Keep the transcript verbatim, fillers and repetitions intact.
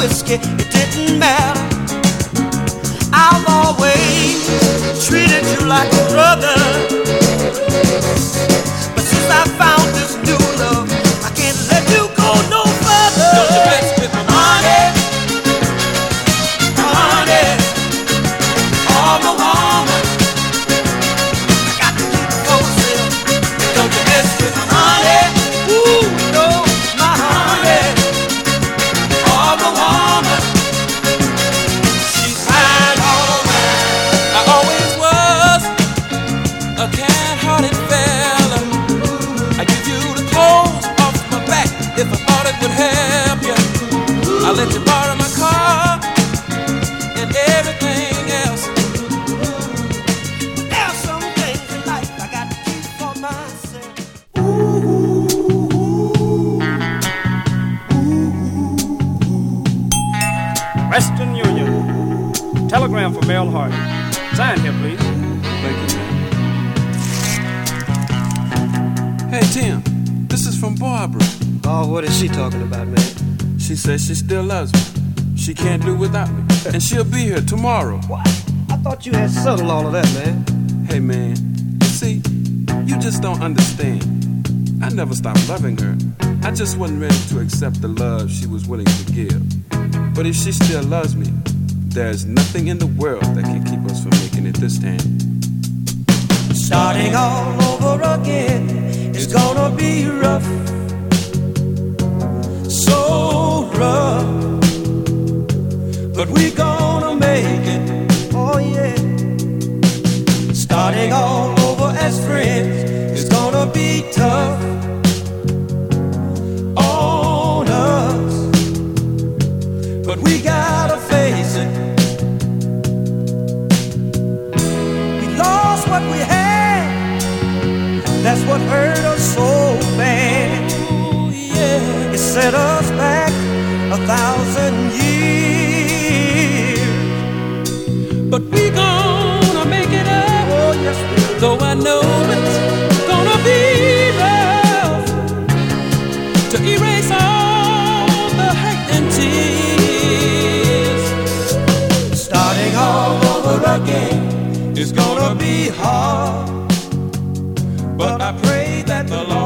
whiskey, it didn't matter. I've always treated you like a brother, but since I found this new love, I can't let you go no further. Don't you mess with my money, money, all my woman. I got to keep it for myself. Don't you mess with my money, ooh, no, my honey, all my woman. She's mine, all mine. I always was a kind-hearted fella. I give you the clothes off my back if I thought it would help you. I let you borrow my car and everything else. There are some things in life I got to keep for myself. Western Union. Telegram for Mel Hardy. Sign here, please. Thank you, man. Hey, Tim, this is from Barbara. Oh, what is she talking about, man? She says she still loves me. She can't do without me. And she'll be here tomorrow. What? I thought you had settled all of that, man. Hey, man, you see, you just don't understand. I never stopped loving her. I just wasn't ready to accept the love she was willing to give. But if she still loves me, there's nothing in the world that can keep us from making it this time. Starting all over again is gonna be rough, so rough, but we gonna make it, oh yeah. Starting all over as friends is gonna be tough on us, but we gotta face it. We lost what we had, that's what hurt us so bad. Oh, yeah. It set us back a thousand years, But we gonna make it up. oh yes we will. Though I know it's gonna be rough to erase all the hate and tears. Starting all over again is gonna be hard, but I pray that the Lord